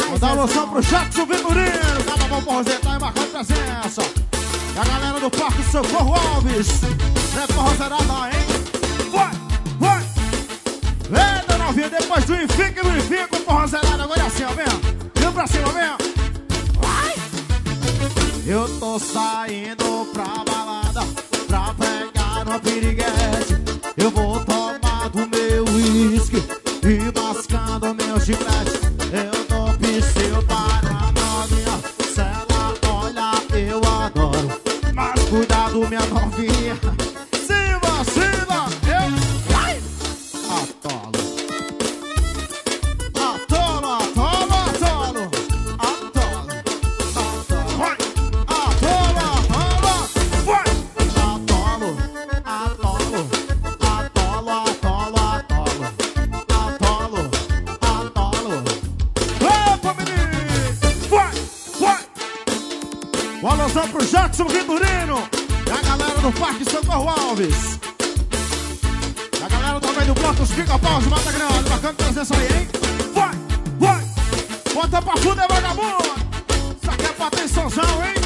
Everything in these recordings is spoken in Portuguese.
Vou dar loção pro Jackson Vitorino. Tava bom pro Rosetão e marcando presença. E a galera do Parque Socorro Alves. É pra Roserada, hein? Vai! Eita, novinha, depois do Infica e do Infica pro Roserada. Agora é assim, ó, vem. Vem pra cima, vem. Vai! Eu tô saindo pra balada pra pegar uma piriguete. Eu vou tomar do meu uísque e mascando meu chiclete. Eu dou psiu para a novinha. Se ela olha, eu adoro. Mas cuidado, minha novinha. Se vacila, eu... Vai! Atolo. Atolo, atolo, atolo. Atolo. Atolo. Vai! Atolo, atolo. Vai! Atolo. Atolo. Atolo, atolo, atolo. Atolo. Atolo. Opa, menino! Vai! Uma alusão pro Jackson Vitorino e a galera do Parque Socorro Alves. E a galera também do Bloco Os Pica-Paus de Mata Grande. Bacana presença aí, hein? Vai! Bota pra fuder, vagabundo! Isso aqui é pra atençãozão, hein?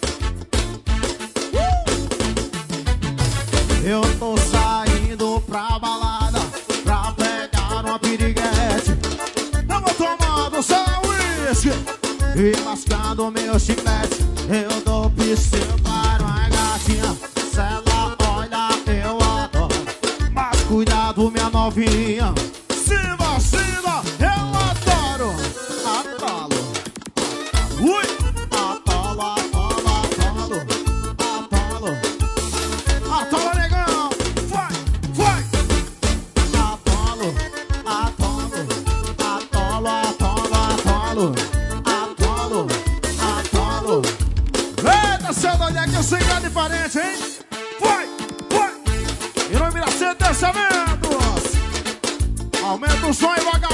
Eu tô saindo pra balada pra pegar uma piriguete. Eu vou tomando só uísque e mascando meu chiclete. Eu dou psiu para uma gatinha. Se ela olha, eu adoro. Mas cuidado, minha novinha. Se vacila, eu adoro. Atolo. Ui! Atolo, atolo, atolo. Atolo. Atolo, negão. Vai! Atolo, atolo. Atolo, atolo, atolo. Atolo, atolo. Eita, seu doido, aqui eu sei que é diferente, hein? Vai! Iluminação e pensamentos. Aumenta o som e vaga